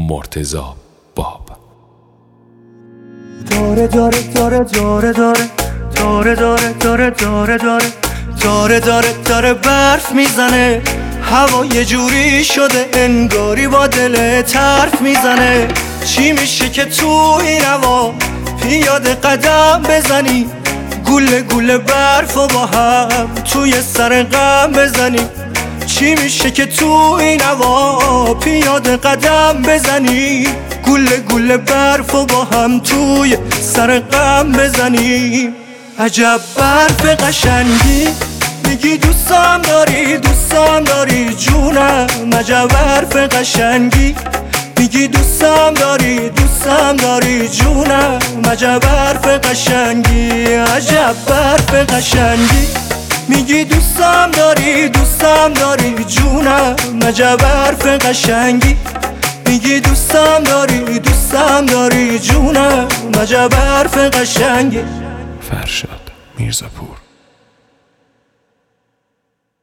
مرتضی باب. داره داره داره داره داره داره داره داره داره داره داره داره داره برف میزنه، هوا یه جوری شده انگاری با دلت حرف میزنه. چی میشه که تو این هوا پیاده قدم بزنی، گوله گوله برف و با هم توی سر غم بزنی. چی میشه که تو این هوا پیاده قدم بزنی، گوله گوله برف و با هم توی سر غم بزنی. عجب برف قشنگی، میگی دوستم داری دوستم داری جونم. عجب برف قشنگی، میگی دوستم داری دوستم داری جونم. عجب برف قشنگی، عجب برف قشنگی، میگی دوستم داری دوستم داری جونم. عجب برف قشنگی، میگی دوستم داری دوستم داری جونم. عجب برف قشنگی. فرشاد میرزاپور.